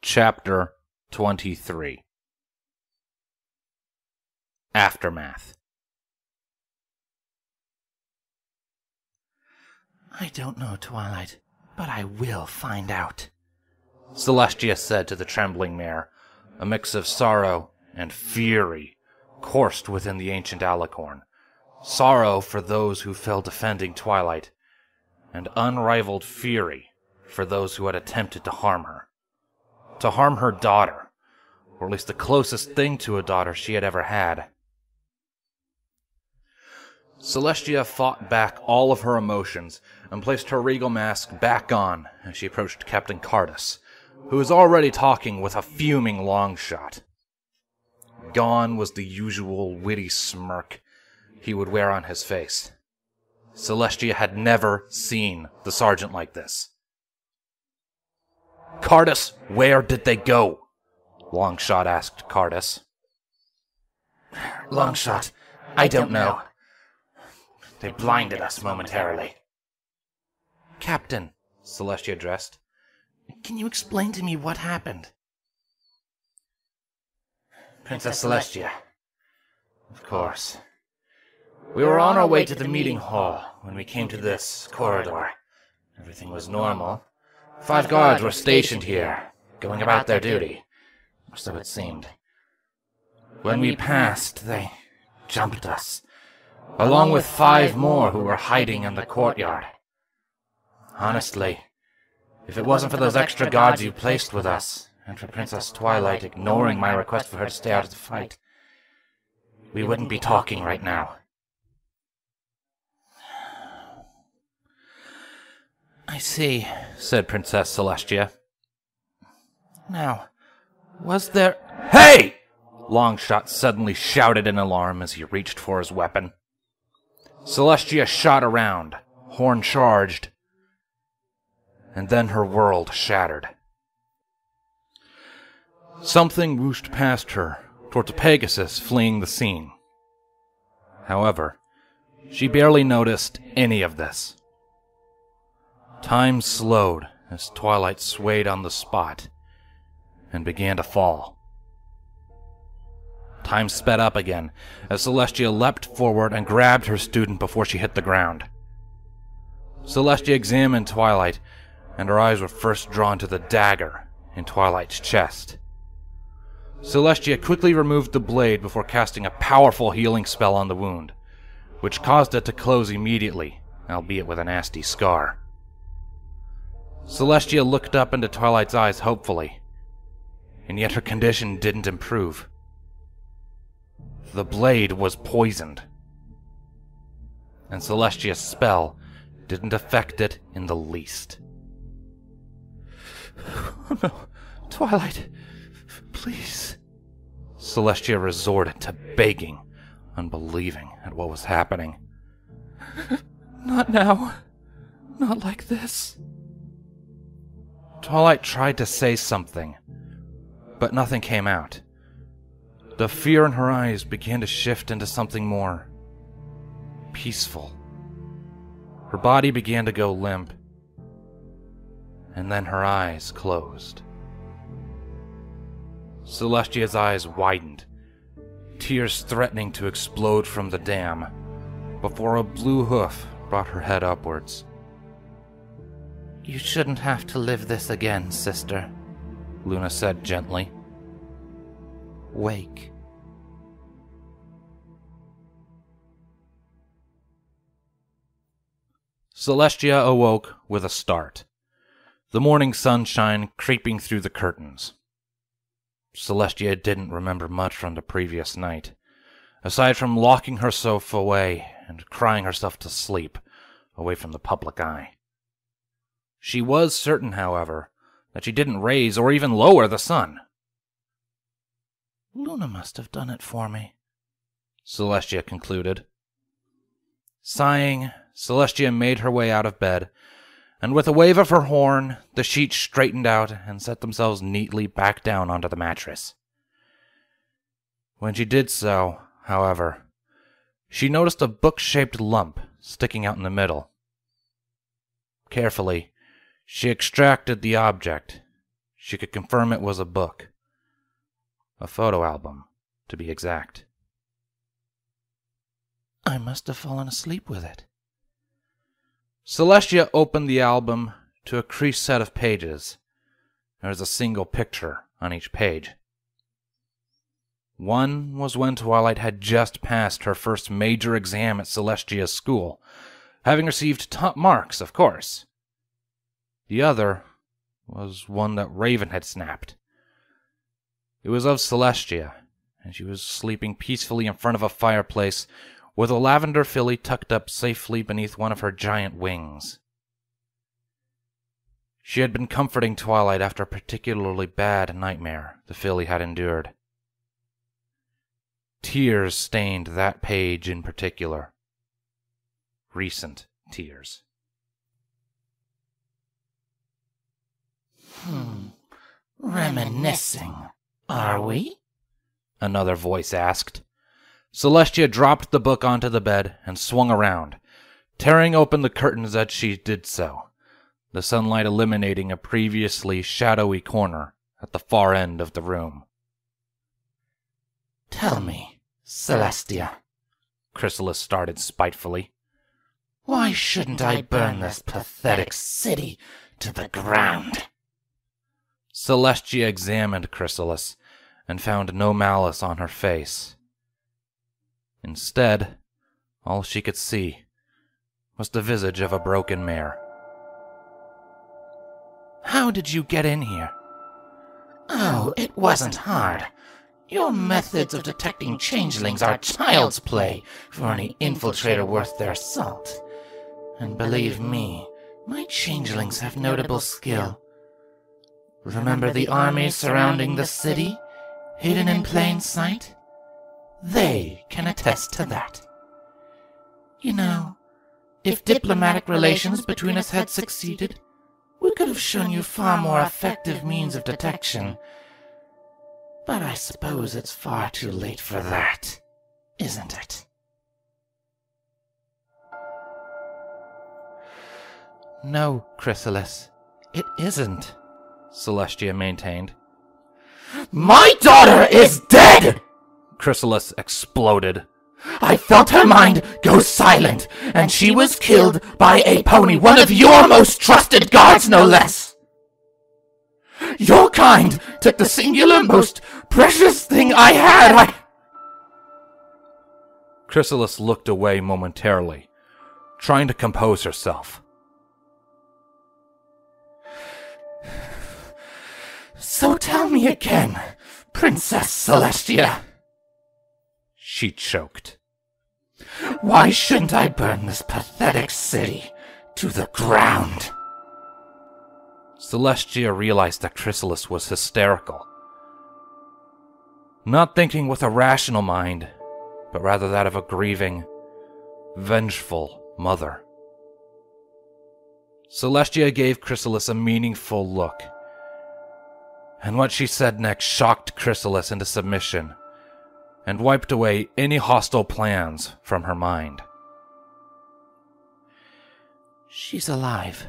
Chapter 23. Aftermath. I don't know, Twilight, but I will find out, Celestia said to the trembling mare. A mix of sorrow and fury coursed within the ancient alicorn. Sorrow for those who fell defending Twilight, and unrivaled fury for those who had attempted to harm her. To harm her daughter, or at least the closest thing to a daughter she had ever had. Celestia fought back all of her emotions and placed her regal mask back on as she approached Captain Cardus, who was already talking with a fuming Longshot. Gone was the usual witty smirk he would wear on his face. Celestia had never seen the sergeant like this. "Cardus, where did they go?" Longshot asked Cardus. Longshot, I don't know. They blinded us momentarily. "Captain," Celestia addressed, "can you explain to me what happened?" Princess Celestia. Of course. We were on our way to the meeting hall when we came to this corridor. Everything was normal. 5 guards were stationed here, going about their duty, or so it seemed. When we passed, they jumped us, along with 5 more who were hiding in the courtyard. Honestly, if it wasn't for those extra guards you placed with us, and for Princess Twilight ignoring my request for her to stay out of the fight, we wouldn't be talking right now. "I see," said Princess Celestia. "Now, was there—" "Hey!" Longshot suddenly shouted in alarm as he reached for his weapon. Celestia shot around, horn charged, and then her world shattered. Something whooshed past her, towards a Pegasus fleeing the scene. However, she barely noticed any of this. Time slowed as Twilight swayed on the spot and began to fall. Time sped up again as Celestia leapt forward and grabbed her student before she hit the ground. Celestia examined Twilight, and her eyes were first drawn to the dagger in Twilight's chest. Celestia quickly removed the blade before casting a powerful healing spell on the wound, which caused it to close immediately, albeit with a nasty scar. Celestia looked up into Twilight's eyes hopefully, and yet her condition didn't improve. The blade was poisoned, and Celestia's spell didn't affect it in the least. "Oh no, Twilight, please." Celestia resorted to begging, unbelieving at what was happening. "Not now. Not like this." Twilight tried to say something, but nothing came out. The fear in her eyes began to shift into something more peaceful. Her body began to go limp, and then her eyes closed. Celestia's eyes widened, tears threatening to explode from the dam, before a blue hoof brought her head upwards. "You shouldn't have to live this again, sister," Luna said gently. "Wake." Celestia awoke with a start, the morning sunshine creeping through the curtains. Celestia didn't remember much from the previous night, aside from locking herself away and crying herself to sleep, away from the public eye. She was certain, however, that she didn't raise or even lower the sun. "Luna must have done it for me," Celestia concluded. Sighing, Celestia made her way out of bed, and with a wave of her horn, the sheets straightened out and set themselves neatly back down onto the mattress. When she did so, however, she noticed a book-shaped lump sticking out in the middle. Carefully, she extracted the object, she could confirm it was a book. A photo album, to be exact. I must have fallen asleep with it. Celestia opened the album to a creased set of pages. There was a single picture on each page. One was when Twilight had just passed her first major exam at Celestia's school, having received top marks, of course. The other was one that Raven had snapped. It was of Celestia, and she was sleeping peacefully in front of a fireplace with a lavender filly tucked up safely beneath one of her giant wings. She had been comforting Twilight after a particularly bad nightmare the filly had endured. Tears stained that page in particular. Recent tears. Reminiscing, are we? Another voice asked. Celestia dropped the book onto the bed and swung around, tearing open the curtains as she did so, the sunlight illuminating a previously shadowy corner at the far end of the room. Tell me, Celestia, Chrysalis started spitefully. Why shouldn't I burn this pathetic city to the ground? Celestia examined Chrysalis and found no malice on her face. Instead, all she could see was the visage of a broken mare. How did you get in here? Oh, it wasn't hard. Your methods of detecting changelings are child's play for any infiltrator worth their salt. And believe me, my changelings have notable skill. Remember the armies surrounding the city, hidden in plain sight? They can attest to that. You know, if diplomatic relations between us had succeeded, we could have shown you far more effective means of detection. But I suppose it's far too late for that, isn't it? No, Chrysalis, it isn't, Celestia maintained. My daughter is dead! Chrysalis exploded. I felt her mind go silent, and she was killed by a pony, one of your most trusted guards, no less. Your kind took the singular most precious thing I had. Chrysalis looked away momentarily, trying to compose herself. So tell me again, Princess Celestia. She choked. Why shouldn't I burn this pathetic city to the ground? Celestia realized that Chrysalis was hysterical. Not thinking with a rational mind, but rather that of a grieving, vengeful mother. Celestia gave Chrysalis a meaningful look, and what she said next shocked Chrysalis into submission and wiped away any hostile plans from her mind. She's alive.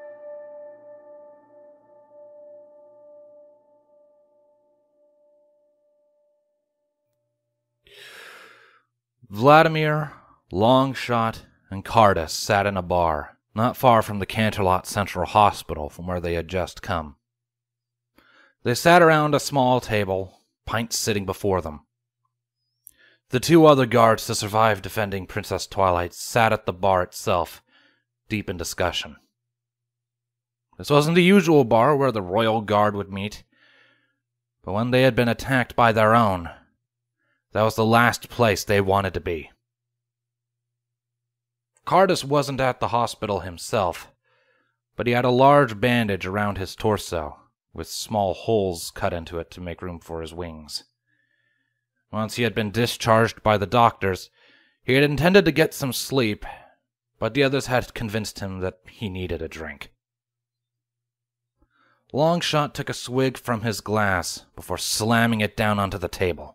Vladimir, Longshot, and Cardus sat in a bar not far from the Canterlot Central Hospital from where they had just come. They sat around a small table, pints sitting before them. The two other guards to survive defending Princess Twilight sat at the bar itself, deep in discussion. This wasn't the usual bar where the royal guard would meet, but when they had been attacked by their own, that was the last place they wanted to be. Cardus wasn't at the hospital himself, but he had a large bandage around his torso, with small holes cut into it to make room for his wings. Once he had been discharged by the doctors, he had intended to get some sleep, but the others had convinced him that he needed a drink. Longshot took a swig from his glass before slamming it down onto the table.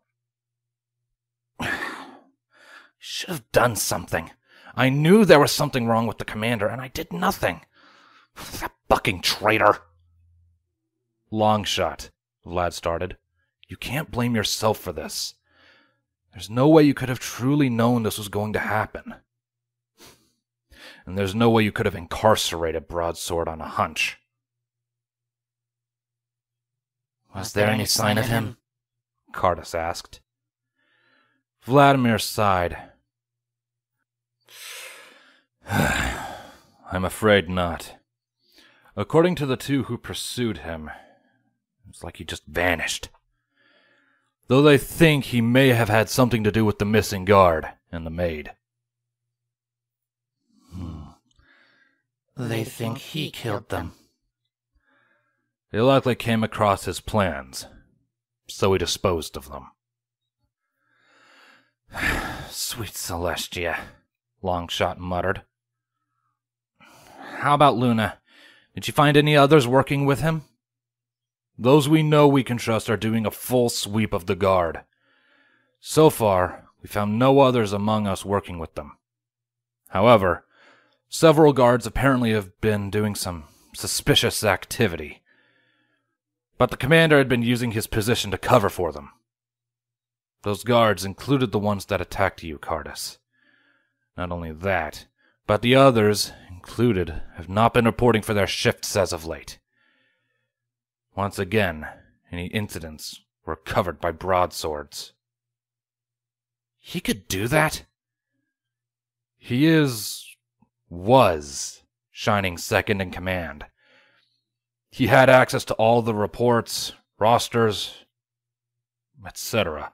Should have done something. I knew there was something wrong with the commander, and I did nothing. That fucking traitor. Longshot, Vlad started. You can't blame yourself for this. There's no way you could have truly known this was going to happen. And there's no way you could have incarcerated Broadsword on a hunch. Was there any sign of him? Cardus asked. Vladimir sighed. I'm afraid not. According to the two who pursued him, it's like he just vanished. Though they think he may have had something to do with the missing guard and the maid. They think he killed them. They likely came across his plans, so he disposed of them. Sweet Celestia, Longshot muttered. How about Luna? Did you find any others working with him? Those we know we can trust are doing a full sweep of the guard. So far, we found no others among us working with them. However, several guards apparently have been doing some suspicious activity. But the commander had been using his position to cover for them. Those guards included the ones that attacked you, Cardus. Not only that, but the others included have not been reporting for their shifts as of late. Once again, any incidents were covered by broadswords. He could do that? He was Shining's second in command. He had access to all the reports, rosters, etc.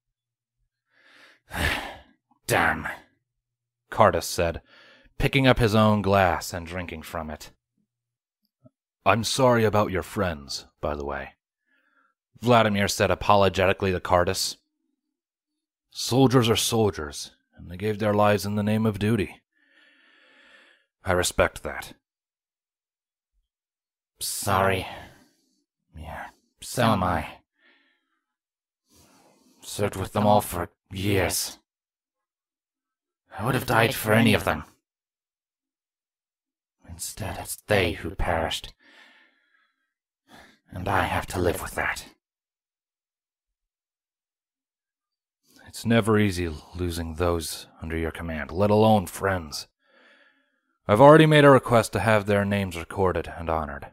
Damn, Cardus said, picking up his own glass and drinking from it. I'm sorry about your friends, by the way, Vladimir said apologetically to Cardus. Soldiers are soldiers, and they gave their lives in the name of duty. I respect that. Sorry. Yeah, so am I. Served with them all for years. I would have died for any of them. Instead, it's they who perished. And I have to live with that. It's never easy losing those under your command, let alone friends. I've already made a request to have their names recorded and honored.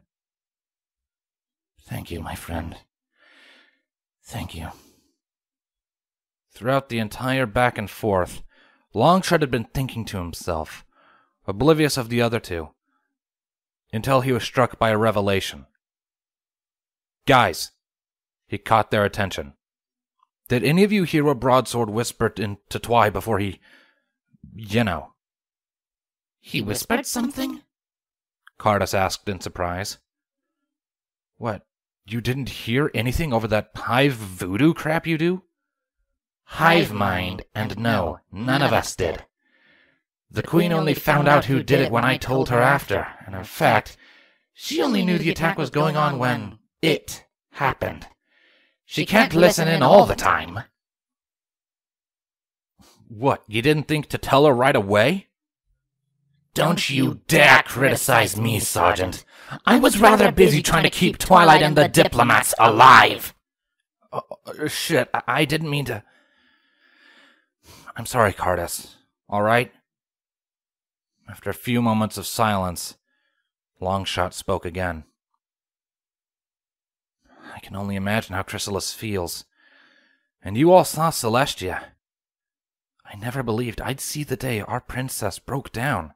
Thank you, my friend. Thank you. Throughout the entire back and forth, Longshot had been thinking to himself, oblivious of the other two, until he was struck by a revelation. Guys, he caught their attention. Did any of you hear what Broadsword whispered into Twy before he... He whispered something? Cardus asked in surprise. What, you didn't hear anything over that hive voodoo crap you do? Hive mind, and no, none of us did. The Queen only found out who did it when I told her after, and in fact, she only knew the attack was going on when it happened. She can't listen in all the time. What, you didn't think to tell her right away? Don't you dare criticize me, Sergeant. I was rather busy trying to keep Twilight and the diplomats alive. Shit, I didn't mean to... I'm sorry, Cardus. All right? After a few moments of silence, Longshot spoke again. I can only imagine how Chrysalis feels. And you all saw Celestia. I never believed I'd see the day our princess broke down.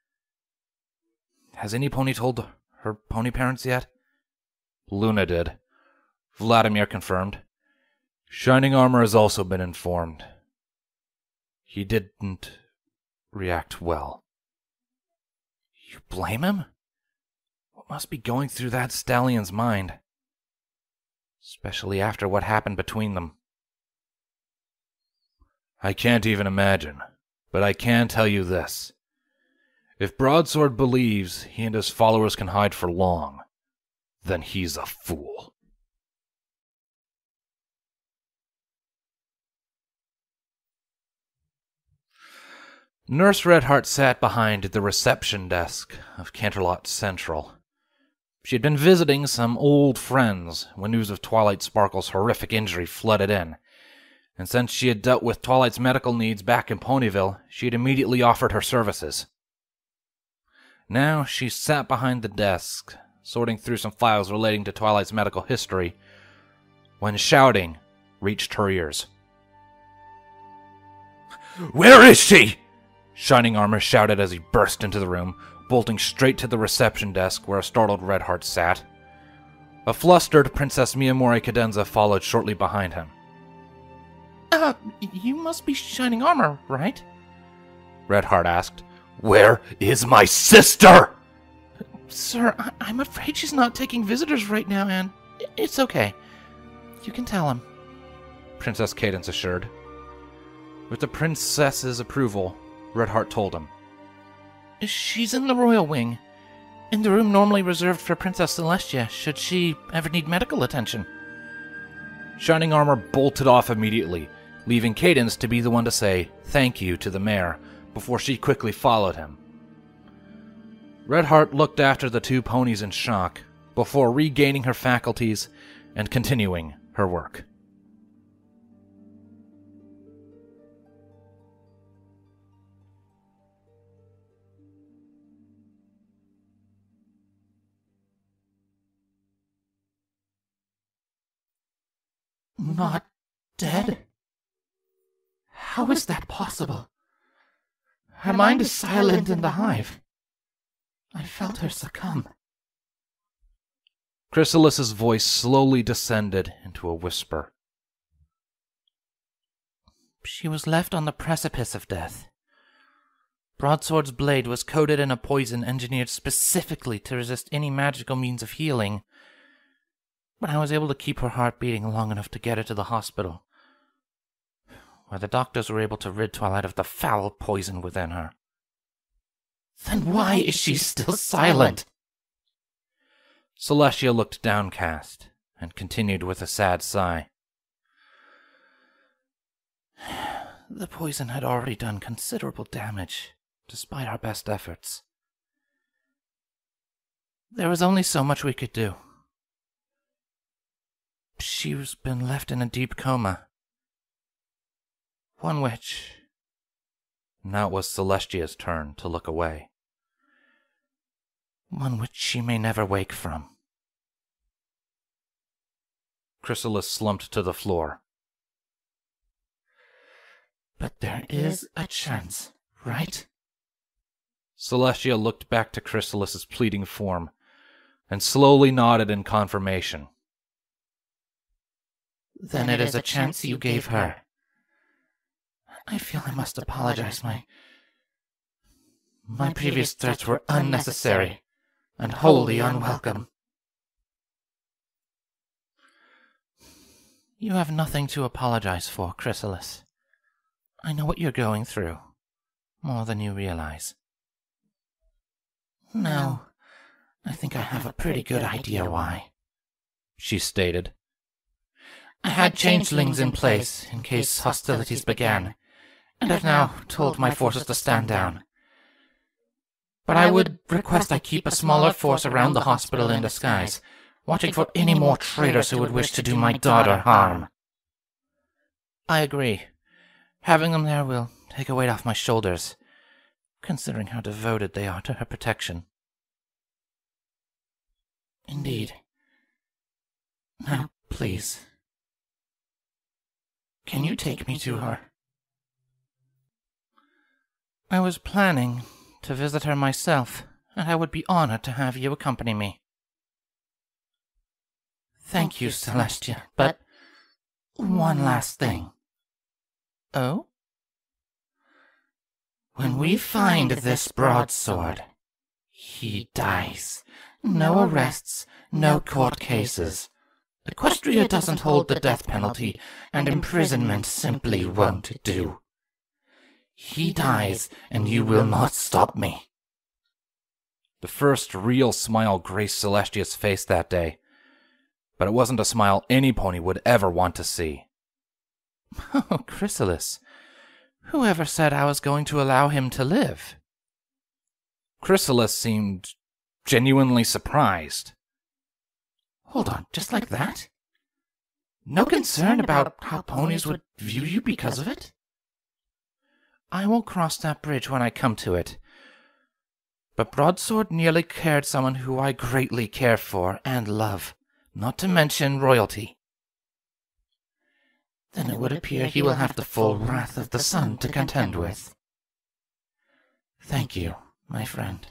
Has any pony told her pony parents yet? Luna did. Vladimir confirmed. Shining Armor has also been informed. He didn't react well. You blame him? What must be going through that stallion's mind? Especially after what happened between them. I can't even imagine, but I can tell you this. If Broadsword believes he and his followers can hide for long, then he's a fool. Nurse Redheart sat behind the reception desk of Canterlot Central, She had been visiting some old friends when news of Twilight Sparkle's horrific injury flooded in, and since she had dealt with Twilight's medical needs back in Ponyville, she had immediately offered her services. Now she sat behind the desk, sorting through some files relating to Twilight's medical history, when shouting reached her ears. "Where is she?" Shining Armor shouted as he burst into the room, bolting straight to the reception desk where a startled Redheart sat. A flustered Princess Miyamori Cadenza followed shortly behind him. You must be Shining Armor, right?" Redheart asked. "Where is my sister?" "Sir, I'm afraid she's not taking visitors right now, and it's okay. You can tell him," Princess Cadance assured. With the princess's approval, Redheart told him. "She's in the royal wing, in the room normally reserved for Princess Celestia, should she ever need medical attention." Shining Armor bolted off immediately, leaving Cadance to be the one to say thank you to the mayor before she quickly followed him. Redheart looked after the two ponies in shock before regaining her faculties and continuing her work. Not dead? How is that possible? Her mind is silent in the hive. I felt her succumb. Chrysalis's voice slowly descended into a whisper. She was left on the precipice of death. Broadsword's blade was coated in a poison engineered specifically to resist any magical means of healing, but I was able to keep her heart beating long enough to get her to the hospital, where the doctors were able to rid Twilight of the foul poison within her. Then why is she still silent? Celestia looked downcast and continued with a sad sigh. The poison had already done considerable damage, despite our best efforts. There was only so much we could do. She's been left in a deep coma. One which... Now it was Celestia's turn to look away. One which she may never wake from. Chrysalis slumped to the floor. But there is a chance, right? Celestia looked back to Chrysalis's pleading form and slowly nodded in confirmation. Then it is a chance you gave her. I feel I must apologize. My previous threats were unnecessary and wholly unwelcome. You have nothing to apologize for, Chrysalis. I know what you're going through, more than you realize. No, I think I have a pretty good idea why, she stated. I had changelings in place in case hostilities began, and I've now told my forces to stand down. But I would request I keep a smaller force around the hospital in disguise, watching for any more traitors who would wish to do my daughter harm. I agree. Having them there will take a weight off my shoulders, considering how devoted they are to her protection. Indeed. Now, please, can you take me to her? I was planning to visit her myself, and I would be honored to have you accompany me. Thank you, Celestia, but one last thing. Oh? When we find this broadsword, he dies. No arrests, no court cases. Equestria doesn't hold the death penalty, and imprisonment simply won't do. He dies, and you will not stop me. The first real smile graced Celestia's face that day, but it wasn't a smile any pony would ever want to see. Oh, Chrysalis, whoever said I was going to allow him to live? Chrysalis seemed genuinely surprised. Hold on, just like that? No concern about how ponies would view you because of it? I will cross that bridge when I come to it. But Broadsword nearly carried someone who I greatly care for and love, not to mention royalty. Then it would appear he will have the full wrath of the sun to contend with. Thank you, my friend.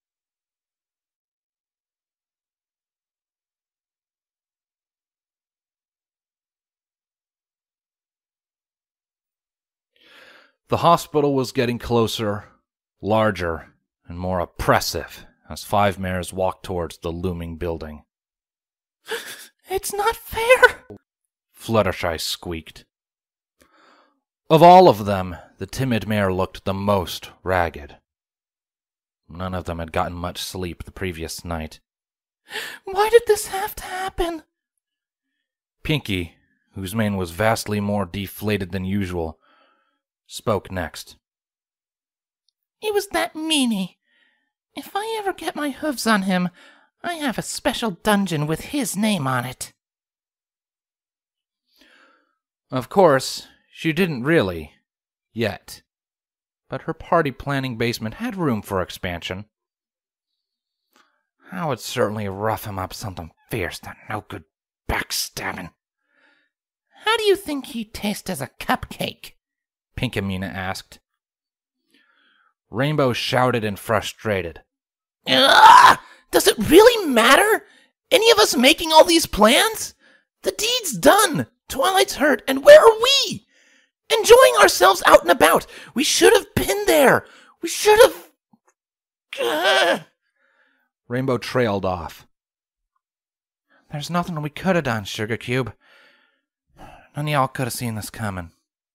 The hospital was getting closer, larger, and more oppressive as 5 mares walked towards the looming building. It's not fair! Fluttershy squeaked. Of all of them, the timid mare looked the most ragged. None of them had gotten much sleep the previous night. Why did this have to happen? Pinky, whose mane was vastly more deflated than usual, spoke next. It was that meanie. If I ever get my hooves on him, I have a special dungeon with his name on it. Of course, she didn't really, yet. But her party-planning basement had room for expansion. I would certainly rough him up something fierce, that no-good backstabbing. How do you think he tastes as a cupcake? Pinkamena asked. Rainbow shouted and frustrated. Ugh! Does it really matter? Any of us making all these plans? The deed's done. Twilight's hurt, and where are we? Enjoying ourselves out and about. We should have been there. We should have... Ugh. Rainbow trailed off. There's nothing we could have done, Sugar Cube. None of y'all could have seen this coming.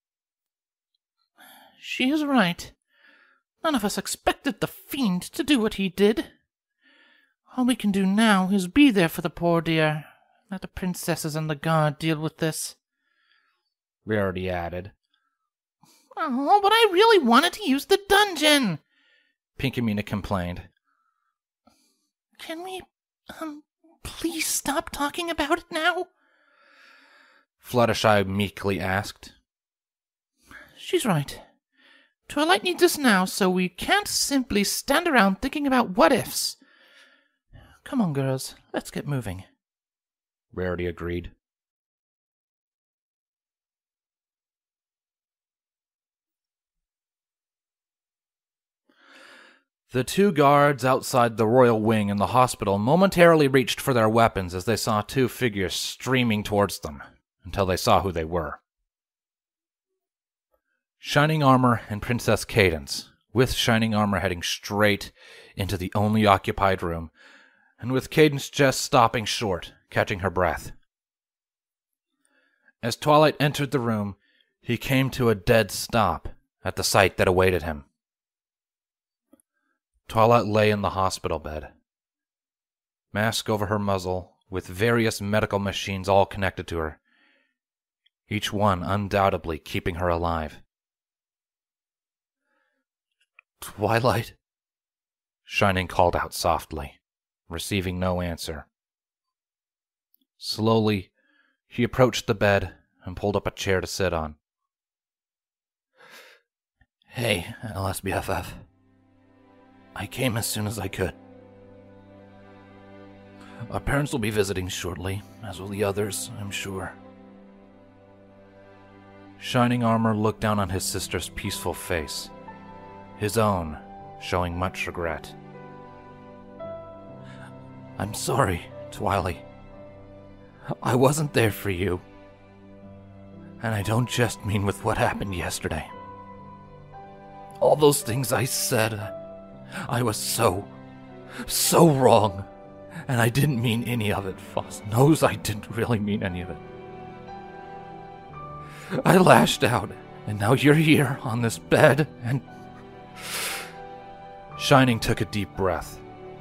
She is right. None of us expected the fiend to do what he did. All we can do now is be there for the poor dear. Let the princesses and the guard deal with this. Rarity added. Oh, but I really wanted to use the dungeon, Pinkamena complained. Can we, please stop talking about it now? Fluttershy meekly asked. She's right. Twilight needs us now, so we can't simply stand around thinking about what-ifs. Come on, girls, let's get moving. Rarity agreed. The 2 guards outside the royal wing in the hospital momentarily reached for their weapons as they saw 2 figures streaming towards them, until they saw who they were. Shining Armor and Princess Cadance, with Shining Armor heading straight into the only occupied room, and with Cadance just stopping short, catching her breath. As Twilight entered the room, he came to a dead stop at the sight that awaited him. Twilight lay in the hospital bed, mask over her muzzle, with various medical machines all connected to her, each one undoubtedly keeping her alive. "Twilight?" Shining called out softly, receiving no answer. Slowly, he approached the bed and pulled up a chair to sit on. "Hey, LSBFF. I came as soon as I could. Our parents will be visiting shortly, as will the others, I'm sure." Shining Armor looked down on his sister's peaceful face, his own showing much regret. "I'm sorry, Twilight. I wasn't there for you. And I don't just mean with what happened yesterday. All those things I said, I was so wrong. And I didn't mean any of it. Foss knows I didn't really mean any of it. I lashed out, and now you're here on this bed, and..." Shining took a deep breath.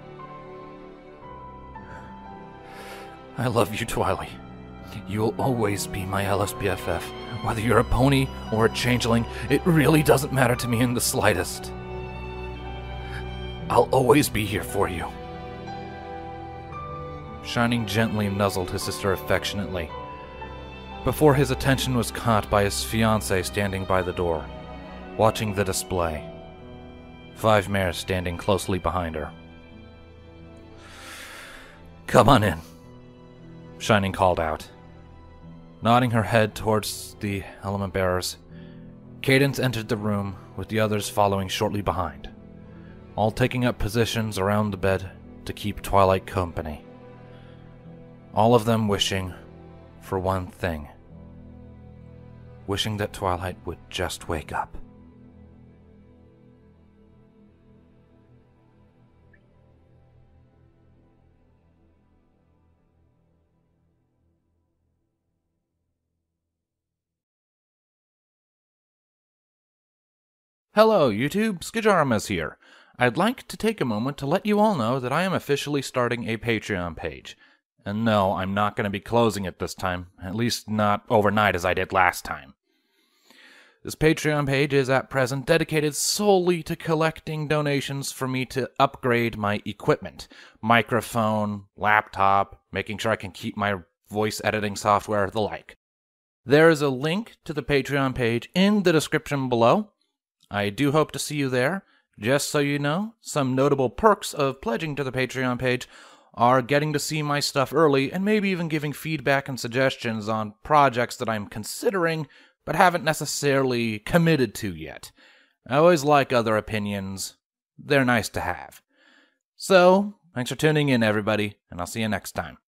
"I love you, Twilight. You'll always be my LSBFF. Whether you're a pony or a changeling, it really doesn't matter to me in the slightest. I'll always be here for you." Shining gently nuzzled his sister affectionately, before his attention was caught by his fiancée standing by the door, watching the display. 5 mares standing closely behind her. "Come on in," Shining called out. Nodding her head towards the element bearers, Cadence entered the room, with the others following shortly behind, all taking up positions around the bed to keep Twilight company. All of them wishing for one thing. Wishing that Twilight would just wake up. Hello, YouTube. Skijaramas here. I'd like to take a moment to let you all know that I am officially starting a Patreon page. And no, I'm not going to be closing it this time, at least not overnight as I did last time. This Patreon page is at present dedicated solely to collecting donations for me to upgrade my equipment. Microphone, laptop, making sure I can keep my voice editing software, the like. There is a link to the Patreon page in the description below. I do hope to see you there. Just so you know, some notable perks of pledging to the Patreon page are getting to see my stuff early and maybe even giving feedback and suggestions on projects that I'm considering but haven't necessarily committed to yet. I always like other opinions. They're nice to have. So, thanks for tuning in, everybody, and I'll see you next time.